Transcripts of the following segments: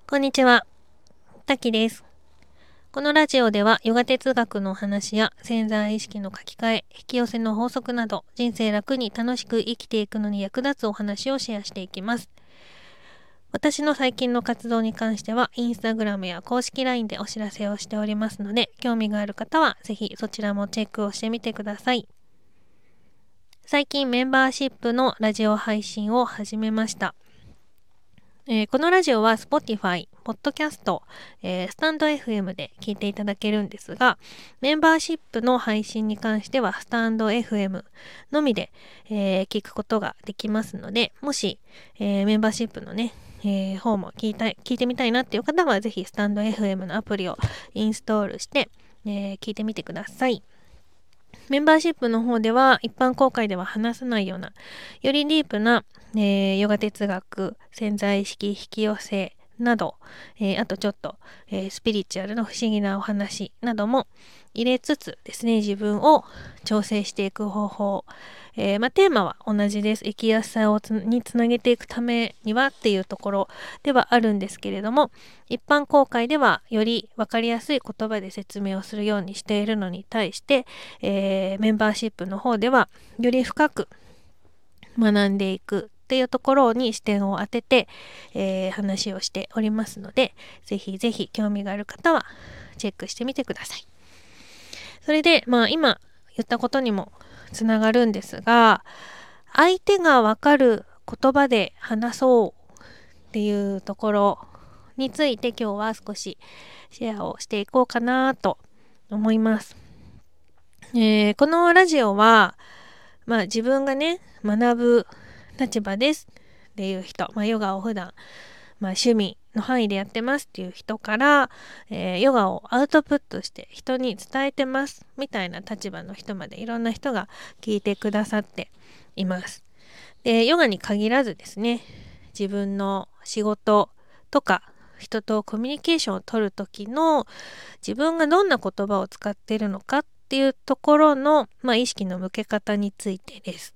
こんにちは、たきです。このラジオではヨガ哲学のお話や潜在意識の書き換え、引き寄せの法則など人生楽に楽しく生きていくのに役立つお話をシェアしていきます。私の最近の活動に関してはインスタグラムや公式 LINE でお知らせをしておりますので、興味がある方はぜひそちらもチェックをしてみてください。最近メンバーシップのラジオ配信を始めました。このラジオは Spotify、Podcast、スタンド FM で聞いていただけるんですが、メンバーシップの配信に関してはスタンド FM のみで、聞くことができますので、もし、メンバーシップのね、方も聞いてみたいなっていう方は、ぜひスタンド FM のアプリをインストールして、聞いてみてください。メンバーシップの方では一般公開では話さないようなよりディープな、ヨガ哲学、潜在意識、引き寄せなど、あとちょっと、スピリチュアルの不思議なお話なども入れつつですね、自分を調整していく方法、テーマは同じです。生きやすさにつなげていくためにはっていうところではあるんですけれども、一般公開ではより分かりやすい言葉で説明をするようにしているのに対して、メンバーシップの方ではより深く学んでいくっていうところに視点を当てて、話をしておりますので、ぜひぜひ興味がある方はチェックしてみてください。それで今言ったことにもつながるんですが、相手がわかる言葉で話そうっていうところについて今日は少しシェアをしていこうかなと思います。このラジオは、自分がね学ぶ立場ですっていう人、ヨガを普段、趣味の範囲でやってますっていう人から、ヨガをアウトプットして人に伝えてますみたいな立場の人までいろんな人が聞いてくださっています。で、ヨガに限らずですね、自分の仕事とか人とコミュニケーションを取る時の自分がどんな言葉を使っているのかっていうところの、意識の向け方についてです。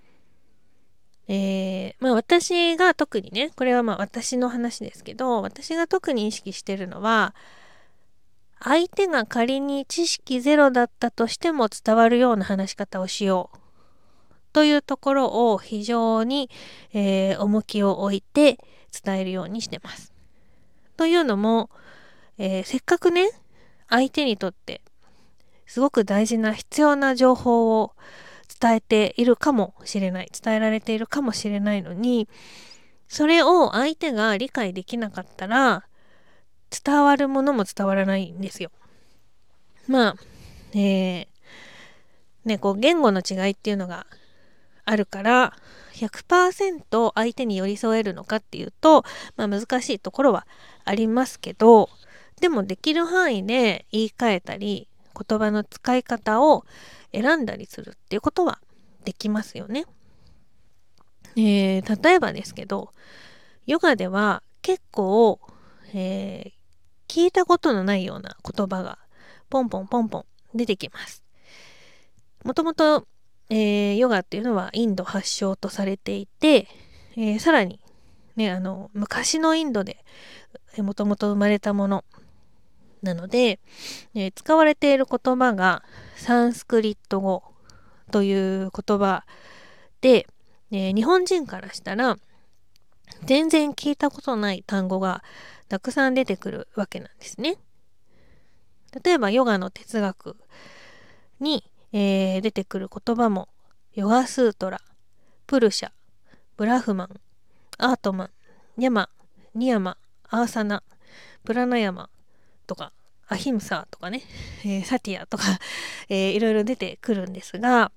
私が特にね、これは私の話ですけど、私が特に意識してるのは、相手が仮に知識ゼロだったとしても伝わるような話し方をしようというところを非常に、重きを置いて伝えるようにしてます。というのも、せっかくね、相手にとってすごく大事な必要な情報を伝えているかもしれない、伝えられているかもしれないのに、それを相手が理解できなかったら伝わるものも伝わらないんですよ。言語の違いっていうのがあるから 100% 相手に寄り添えるのかっていうと、難しいところはありますけど、でもできる範囲で言い換えたり言葉の使い方を選んだりするっていうことはできますよね。例えばですけど、ヨガでは結構、聞いたことのないような言葉がポンポンポンポン出てきます。もともとヨガっていうのはインド発祥とされていて、さらに、ね、昔のインドでもともと生まれたものなので、使われている言葉がサンスクリット語という言葉で、日本人からしたら全然聞いたことない単語がたくさん出てくるわけなんですね。例えばヨガの哲学に、出てくる言葉もヨガスートラ、プルシャ、ブラフマン、アートマン、ヤマ、ニヤマ、アーサナ、プラナヤマとかアヒムサとかね、サティアとか、いろいろ出てくるんですが、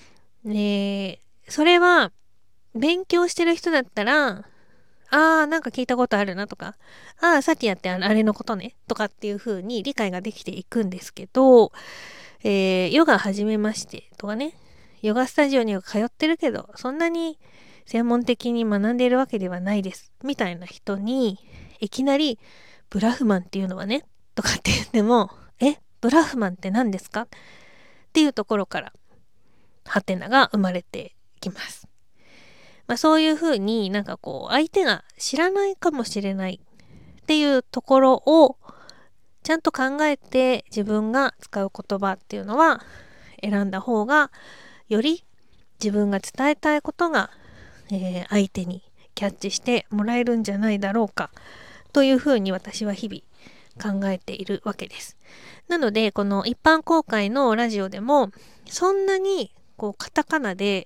それは勉強してる人だったら、なんか聞いたことあるなとか、サティアってあれのことねとかっていう風に理解ができていくんですけど、ヨガ始めましてとかね、ヨガスタジオには通ってるけどそんなに専門的に学んでいるわけではないですみたいな人にいきなりブラフマンっていうのはねとかって言っても、ブラフマンって何ですかっていうところからハテナが生まれてきます。そういうふうに相手が知らないかもしれないっていうところをちゃんと考えて自分が使う言葉っていうのは選んだ方がより自分が伝えたいことが、相手にキャッチしてもらえるんじゃないだろうかというふうに私は日々考えているわけです。なのでこの一般公開のラジオでもそんなにこうカタカナで、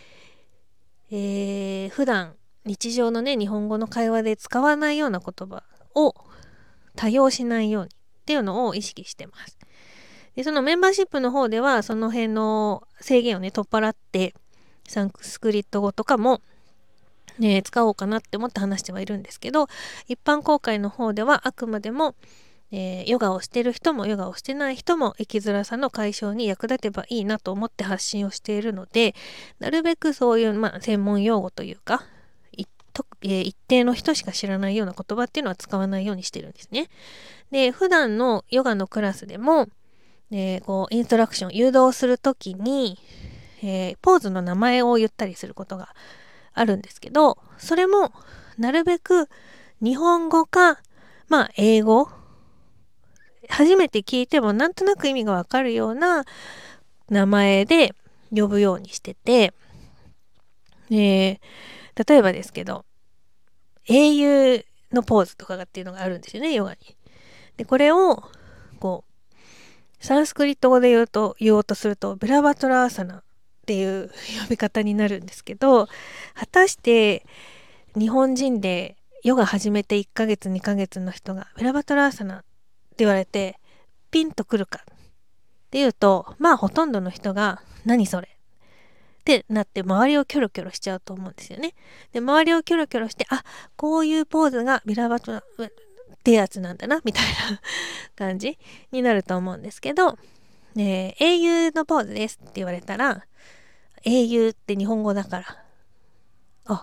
普段日常のね日本語の会話で使わないような言葉を多用しないようにっていうのを意識してます。でそのメンバーシップの方ではその辺の制限をね取っ払ってサンスクリット語とかも、使おうかなって思って話してはいるんですけど、一般公開の方ではあくまでも、ヨガをしてる人もヨガをしてない人も生きづらさの解消に役立てばいいなと思って発信をしているので、なるべくそういう、専門用語というか一定の人しか知らないような言葉っていうのは使わないようにしてるんですね。で普段のヨガのクラスでも、こうインストラクション誘導するときに、ポーズの名前を言ったりすることがあるんですけど、それもなるべく日本語か英語、初めて聞いてもなんとなく意味がわかるような名前で呼ぶようにしてて、例えばですけど英雄のポーズとかっていうのがあるんですよね、ヨガに。でこれをこうサンスクリット語で言おうとするとブラバトラーサナっていう呼び方になるんですけど、果たして日本人でヨガ始めて1ヶ月2ヶ月の人がブラバトラーサナって言われてピンとくるかっていうと、ほとんどの人が何それってなって周りをキョロキョロしちゃうと思うんですよね。で周りをキョロキョロして、こういうポーズがビラバトラってやつなんだなみたいな感じになると思うんですけど、英雄のポーズですって言われたら、英雄って日本語だから、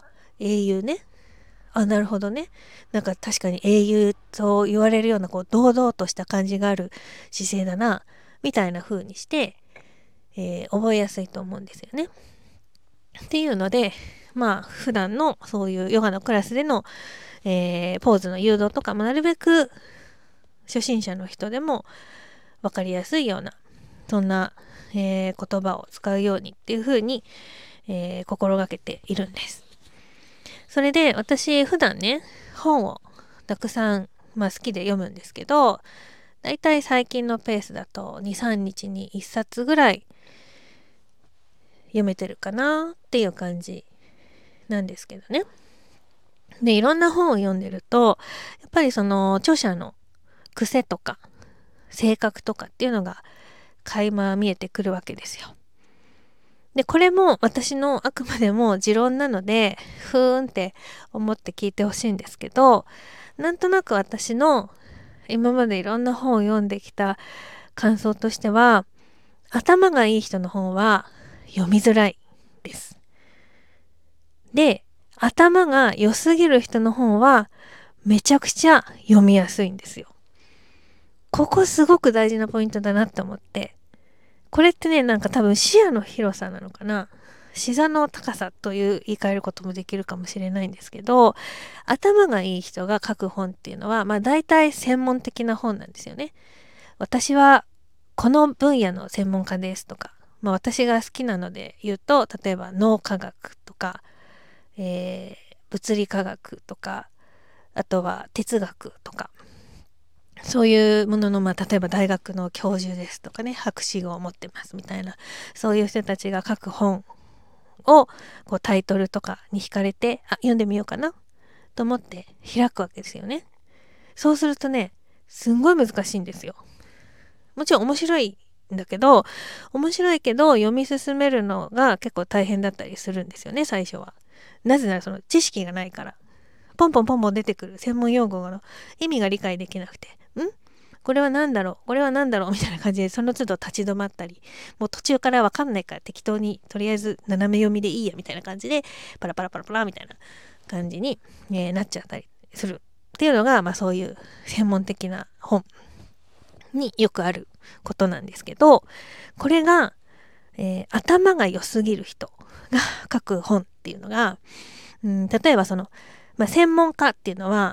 英雄ね、なるほどね、なんか確かに英雄と言われるようなこう堂々とした感じがある姿勢だなみたいな風にして、覚えやすいと思うんですよね。っていうので普段のそういうヨガのクラスでの、ポーズの誘導とかもなるべく初心者の人でも分かりやすいようなそんな、言葉を使うようにっていう風に、心がけているんです。それで私普段ね本をたくさん、好きで読むんですけど、だいたい最近のペースだと 2,3 日に1冊ぐらい読めてるかなっていう感じなんですけどね。でいろんな本を読んでるとやっぱりその著者の癖とか性格とかっていうのが垣間見えてくるわけですよ。でこれも私のあくまでも持論なのでふーんって思って聞いてほしいんですけど、なんとなく私の今までいろんな本を読んできた感想としては、頭がいい人の本は読みづらいです。で頭が良すぎる人の本はめちゃくちゃ読みやすいんですよ。ここすごく大事なポイントだなって思って、これってねなんか多分視野の広さなのかな、視座の高さという言い換えることもできるかもしれないんですけど、頭がいい人が書く本っていうのは大体専門的な本なんですよね。私はこの分野の専門家ですとか、私が好きなので言うと例えば脳科学とか、物理科学とか、あとは哲学とか、そういうものの、例えば大学の教授ですとかね、博士号を持ってますみたいな、そういう人たちが書く本をこうタイトルとかに惹かれて読んでみようかなと思って開くわけですよね。そうするとねすんごい難しいんですよ。もちろん面白いんだけど読み進めるのが結構大変だったりするんですよね、最初は。なぜならその知識がないから、ポンポンポンポン出てくる専門用語の意味が理解できなくて、これは何だろうこれは何だろうみたいな感じでその都度立ち止まったり、もう途中から分かんないから適当にとりあえず斜め読みでいいやみたいな感じでパラパラパラパラみたいな感じに、なっちゃったりするっていうのが、そういう専門的な本によくあることなんですけど、これが、頭が良すぎる人が書く本っていうのが、例えばその、専門家っていうのは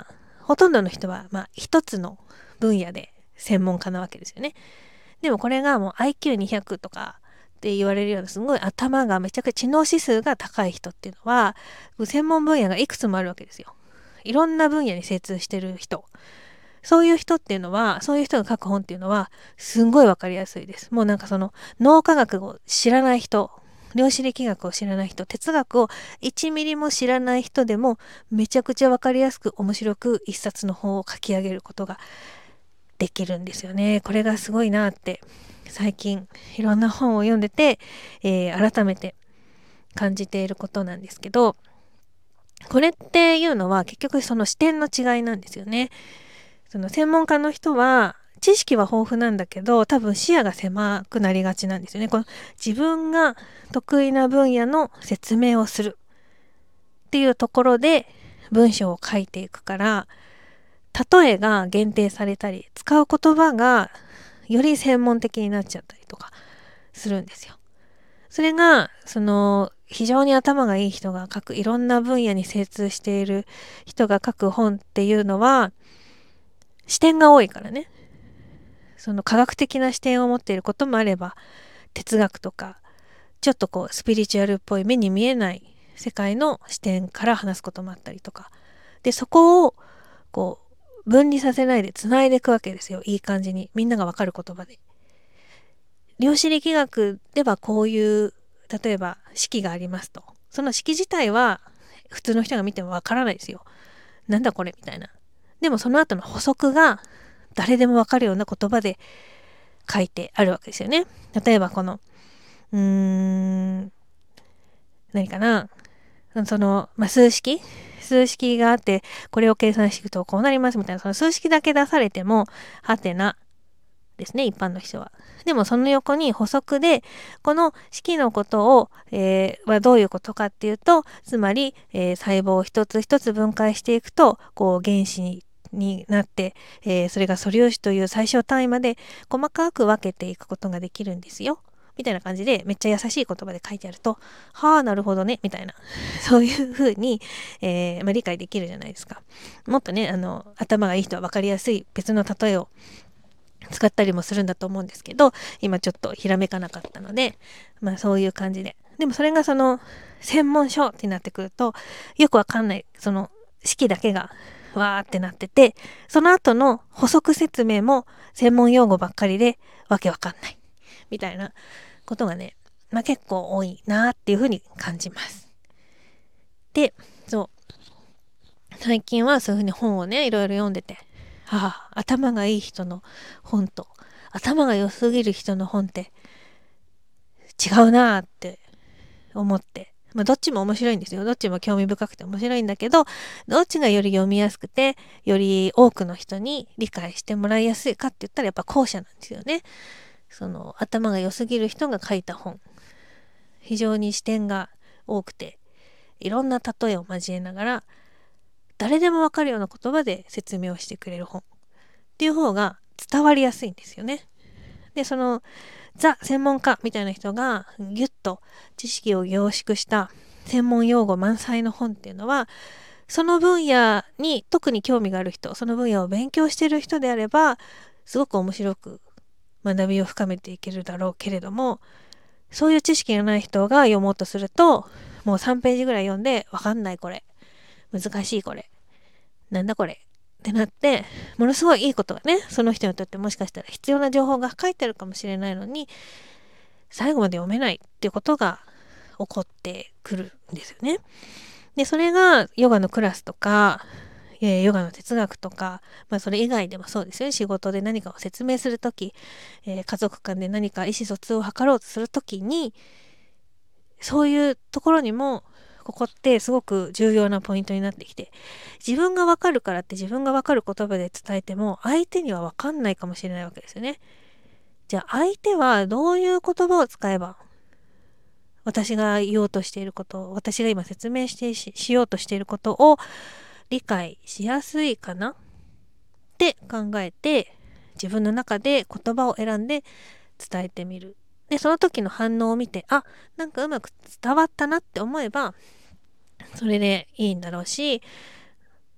ほとんどの人は一つの分野で専門家なわけですよね。でもこれがもう IQ200 とかって言われるようなすごい頭がめちゃくちゃ知能指数が高い人っていうのは専門分野がいくつもあるわけですよ。いろんな分野に精通してる人。そういう人っていうのは、そういう人が書く本っていうのはすんごいわかりやすいです。もうなんかその脳科学を知らない人、量子力学を知らない人、哲学を1ミリも知らない人でもめちゃくちゃわかりやすく面白く一冊の本を書き上げることができるんですよね。これがすごいなって最近いろんな本を読んでて、改めて感じていることなんですけど、これっていうのは結局その視点の違いなんですよね。その専門家の人は知識は豊富なんだけど多分視野が狭くなりがちなんですよね。この自分が得意な分野の説明をするっていうところで文章を書いていくから例えが限定されたり使う言葉がより専門的になっちゃったりとかするんですよ。それがその非常に頭がいい人が書くいろんな分野に精通している人が書く本っていうのは視点が多いからね。その科学的な視点を持っていることもあれば哲学とかちょっとこうスピリチュアルっぽい目に見えない世界の視点から話すこともあったりとかでそこをこう分離させないでつないでいくわけですよ。いい感じにみんながわかる言葉で。量子力学ではこういう例えば式がありますとその式自体は普通の人が見てもわからないですよ。なんだこれみたいな。でもその後の補足が誰でもわかるような言葉で書いてあるわけですよね。例えばこの何かな数式があってこれを計算していくとこうなりますみたいなその数式だけ出されてもはてなですね一般の人は。でもその横に補足でこの式のことを、はどういうことかっていうとつまり、細胞を一つ一つ分解していくとこう原子になって、それが素粒子という最小単位まで細かく分けていくことができるんですよみたいな感じでめっちゃ優しい言葉で書いてあるとはあなるほどねみたいなそういう風に、理解できるじゃないですか。もっとね頭がいい人は分かりやすい別の例えを使ったりもするんだと思うんですけど今ちょっとひらめかなかったのでそういう感じででもそれがその専門書ってなってくるとよくわかんないその式だけがわーってなっててその後の補足説明も専門用語ばっかりでわけわかんないみたいなことがね結構多いなっていうふうに感じます。で最近はそういうふうに本をねいろいろ読んでて頭がいい人の本と頭が良すぎる人の本って違うなって思ってどっちも面白いんですよ。どっちも興味深くて面白いんだけどどっちがより読みやすくてより多くの人に理解してもらいやすいかって言ったらやっぱ後者なんですよね。その頭が良すぎる人が書いた本非常に視点が多くていろんな例えを交えながら誰でもわかるような言葉で説明をしてくれる本っていう方が伝わりやすいんですよね。でそのザ専門家みたいな人がギュッと知識を凝縮した専門用語満載の本っていうのはその分野に特に興味がある人その分野を勉強している人であればすごく面白く学びを深めていけるだろうけれどもそういう知識がない人が読もうとするともう3ページぐらい読んでわかんないこれ難しいこれなんだこれってなってものすごいいいことがねその人にとってもしかしたら必要な情報が書いてあるかもしれないのに最後まで読めないっていうことが起こってくるんですよね。でそれがヨガのクラスとかヨガの哲学とか、それ以外でもそうですよね。仕事で何かを説明するとき、家族間で何か意思疎通を図ろうとするときにそういうところにもここってすごく重要なポイントになってきて自分がわかるからって自分がわかる言葉で伝えても相手にはわかんないかもしれないわけですよね。じゃあ相手はどういう言葉を使えば私が言おうとしていること私が今説明しようとしていることを理解しやすいかなって考えて自分の中で言葉を選んで伝えてみる。でその時の反応を見てなんかうまく伝わったなって思えばそれでいいんだろうし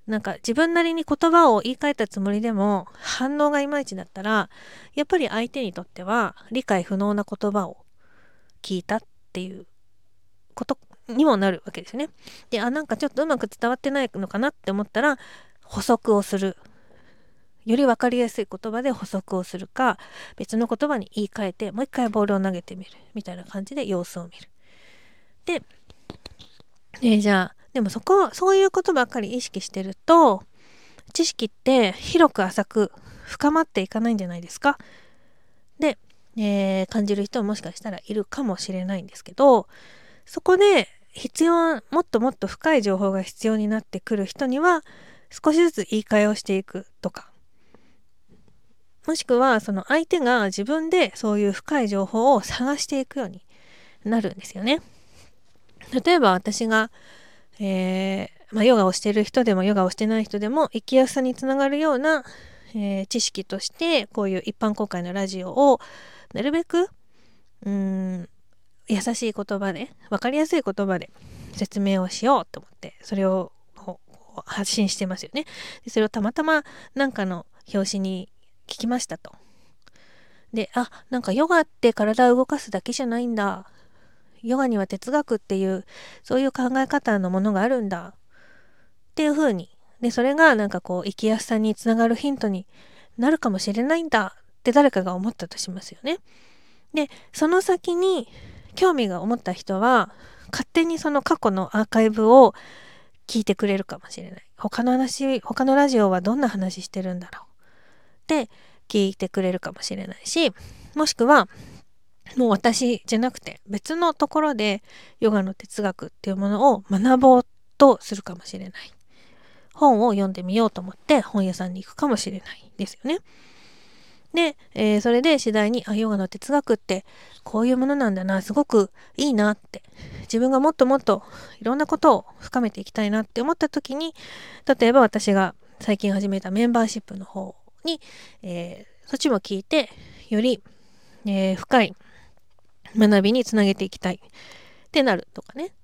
なんか自分なりに言葉を言い換えたつもりでも反応がいまいちだったら、やっぱり相手にとっては理解不能な言葉を聞いたっていうことにもなるわけですよね。で、なんかちょっとうまく伝わってないのかなって思ったら補足をする。より分かりやすい言葉で補足をするか、別の言葉に言い換えてもう一回ボールを投げてみるみたいな感じで様子を見る。で、じゃあでもそういうことばっかり意識してると、知識って広く浅く深まっていかないんじゃないですか。で、感じる人ももしかしたらいるかもしれないんですけど、そこでもっともっと深い情報が必要になってくる人には、少しずつ言い換えをしていくとか、もしくはその相手が自分でそういう深い情報を探していくようになるんですよね。例えば私が、ヨガをしている人でもヨガをしてない人でも生きやすさにつながるような、知識としてこういう一般公開のラジオをなるべく優しい言葉で分かりやすい言葉で説明をしようと思ってそれを発信してますよね。でそれをたまたまなんかの表紙に聞きましたと。で、なんかヨガって体を動かすだけじゃないんだ。ヨガには哲学っていうそういう考え方のものがあるんだっていう風に、でそれがなんかこう生きやすさにつながるヒントになるかもしれないんだって誰かが思ったとしますよね。でその先に興味が思った人は勝手にその過去のアーカイブを聞いてくれるかもしれない。他のラジオはどんな話してるんだろうって聞いてくれるかもしれないし、もしくはもう私じゃなくて別のところでヨガの哲学っていうものを学ぼうとするかもしれない。本を読んでみようと思って本屋さんに行くかもしれないですよね。で、それで次第にヨガの哲学ってこういうものなんだな、すごくいいなって、自分がもっともっといろんなことを深めていきたいなって思った時に、例えば私が最近始めたメンバーシップの方に、そっちも聞いてより、深い学びにつなげていきたいってなるとかね、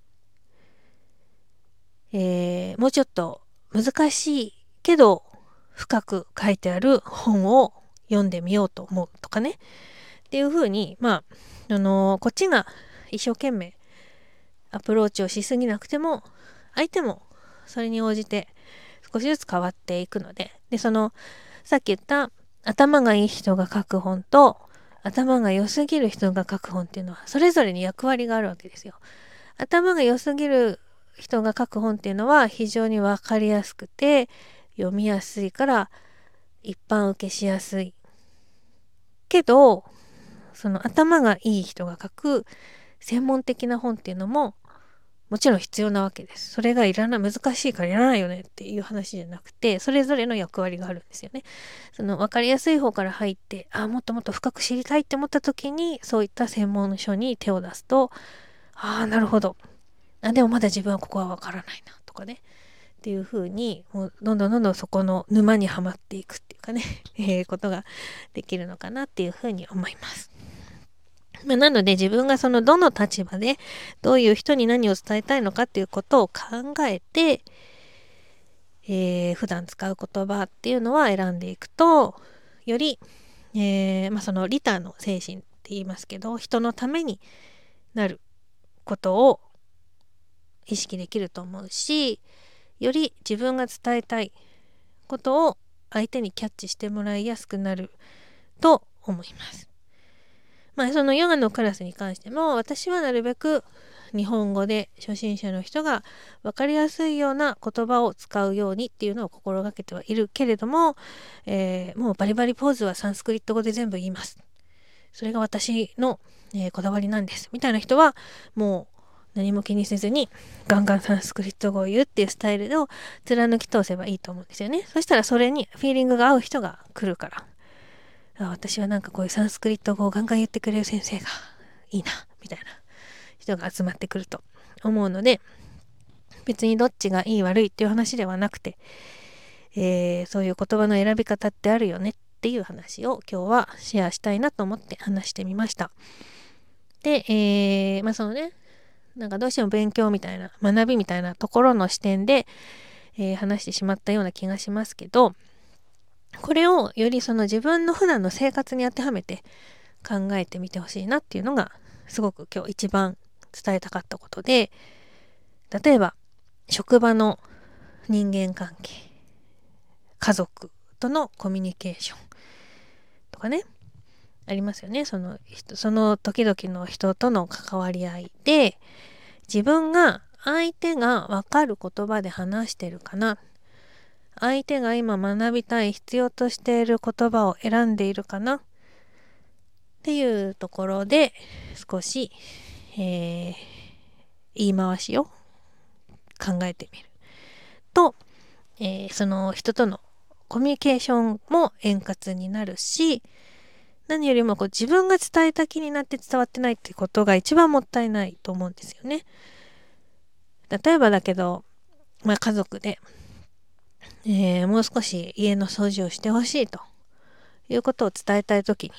もうちょっと難しいけど深く書いてある本を読んでみようと思うとかねっていう風に、こっちが一生懸命アプローチをしすぎなくても相手もそれに応じて少しずつ変わっていくので、さっき言った頭がいい人が書く本と頭が良すぎる人が書く本っていうのはそれぞれに役割があるわけですよ。頭が良すぎる人が書く本っていうのは非常に分かりやすくて読みやすいから一般受けしやすいけど、その頭がいい人が書く専門的な本っていうのももちろん必要なわけです。それが難しいからいらないよねっていう話じゃなくて、それぞれの役割があるんですよね。その分かりやすい方から入ってもっともっと深く知りたいって思った時にそういった専門書に手を出すと、なるほど、でもまだ自分はここは分からないなとかねっていう風にもうどんどんそこの沼にはまっていくっていうかねことができるのかなっていう風に思います。なので自分がそのどの立場でどういう人に何を伝えたいのかっていうことを考えて、普段使う言葉っていうのは選んでいくとより、その利他の精神って言いますけど人のためになることを意識できると思うし、より自分が伝えたいことを相手にキャッチしてもらいやすくなると思います。そのヨガのクラスに関しても私はなるべく日本語で初心者の人が分かりやすいような言葉を使うようにっていうのを心がけてはいるけれども、もうバリバリポーズはサンスクリット語で全部言います。それが私の、こだわりなんですみたいな人はもう何も気にせずにガンガンサンスクリット語を言うっていうスタイルを貫き通せばいいと思うんですよね。そしたらそれにフィーリングが合う人が来るから、私はなんかこういうサンスクリット語をガンガン言ってくれる先生がいいなみたいな人が集まってくると思うので、別にどっちがいい悪いっていう話ではなくて、そういう言葉の選び方ってあるよねっていう話を今日はシェアしたいなと思って話してみました。で、そのねなんかどうしても勉強みたいな学びみたいなところの視点で、 話してしまったような気がしますけど、これをよりその自分の普段の生活に当てはめて考えてみてほしいなっていうのがすごく今日一番伝えたかったことで、例えば職場の人間関係、家族とのコミュニケーションとかね、ありますよね。その時々の人との関わり合いで、自分が相手が分かる言葉で話してるかな、相手が今学びたい必要としている言葉を選んでいるかなっていうところで少し、言い回しを考えてみると、その人とのコミュニケーションも円滑になるし、何よりも自分が伝えた気になって伝わってないってことが一番もったいないと思うんですよね。例えばだけど、家族で、もう少し家の掃除をしてほしいということを伝えたいときに、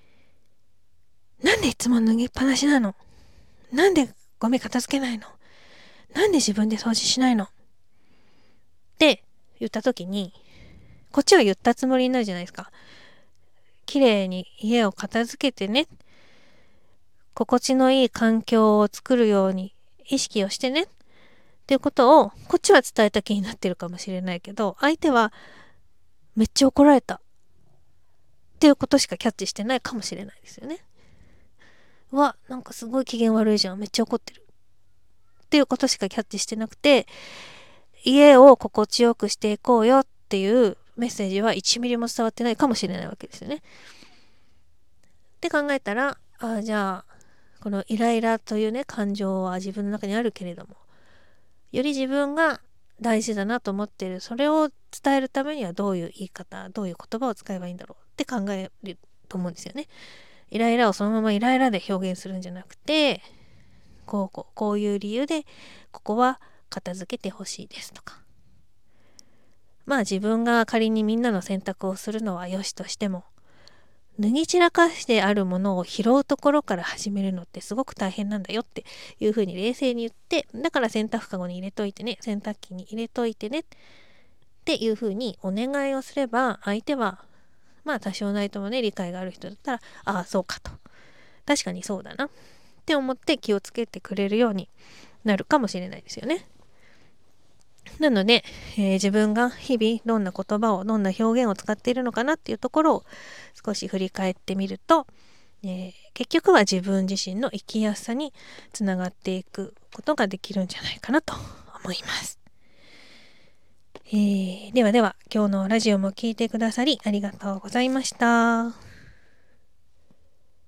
なんでいつも脱ぎっぱなしなの？なんでゴミ片付けないの？なんで自分で掃除しないの？って言ったときに、こっちは言ったつもりになるじゃないですか。綺麗に家を片付けてね。心地のいい環境を作るように意識をしてね。っていうことをこっちは伝えた気になってるかもしれないけど、相手はめっちゃ怒られたっていうことしかキャッチしてないかもしれないですよね。なんかすごい機嫌悪いじゃん、めっちゃ怒ってるっていうことしかキャッチしてなくて、家を心地よくしていこうよっていうメッセージは1ミリも伝わってないかもしれないわけですよね。って考えたら、じゃあこのイライラというね感情は自分の中にあるけれども、より自分が大事だなと思っているそれを伝えるためにはどういう言い方、どういう言葉を使えばいいんだろうって考えると思うんですよね。イライラをそのままイライラで表現するんじゃなくて、こういう理由でここは片付けてほしいですとか、自分が仮にみんなの選択をするのは良しとしても、脱ぎ散らかしてあるものを拾うところから始めるのってすごく大変なんだよっていうふうに冷静に言って、だから洗濯かごに入れといてね、洗濯機に入れといてねっていうふうにお願いをすれば、相手は多少なりともね理解がある人だったら、そうかと、確かにそうだなって思って気をつけてくれるようになるかもしれないですよね。なので、自分が日々どんな言葉を、どんな表現を使っているのかなっていうところを少し振り返ってみると、結局は自分自身の生きやすさにつながっていくことができるんじゃないかなと思います。では今日のラジオも聞いてくださりありがとうございました。